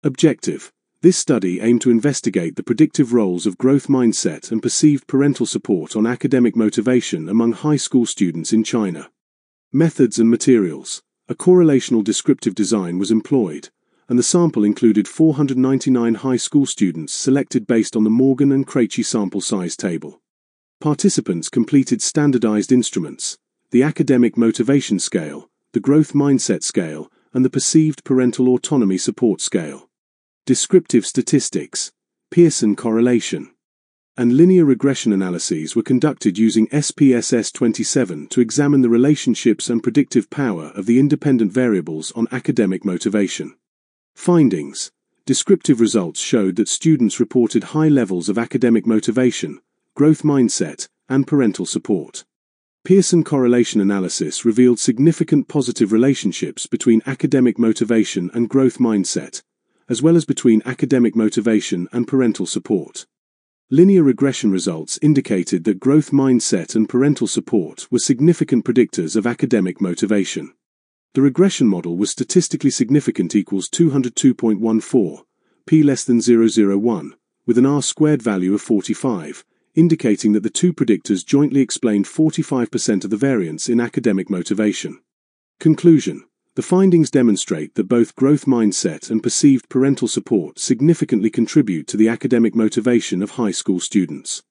Objective. This study aimed to investigate the predictive roles of growth mindset and perceived parental support on academic motivation among high school students in China. Methods and materials. A correlational descriptive design was employed, and the sample included 499 high school students selected based on the Morgan and Krejci sample size table. Participants completed standardized instruments, the academic motivation scale, the growth mindset scale, and the perceived parental autonomy support scale. Descriptive statistics, Pearson correlation, and linear regression analyses were conducted using SPSS 27 to examine the relationships and predictive power of the independent variables on academic motivation. Findings. Descriptive results showed that students reported high levels of academic motivation, growth mindset, and parental support. Pearson correlation analysis revealed significant positive relationships between academic motivation and growth mindset, as well as between academic motivation and parental support. Linear regression results indicated that growth mindset and parental support were significant predictors of academic motivation. The regression model was statistically significant equals 202.14, p less than 0.001, with an R-squared value of 45, indicating that the two predictors jointly explained 45% of the variance in academic motivation. Conclusion. The findings demonstrate that both growth mindset and perceived parental support significantly contribute to the academic motivation of high school students.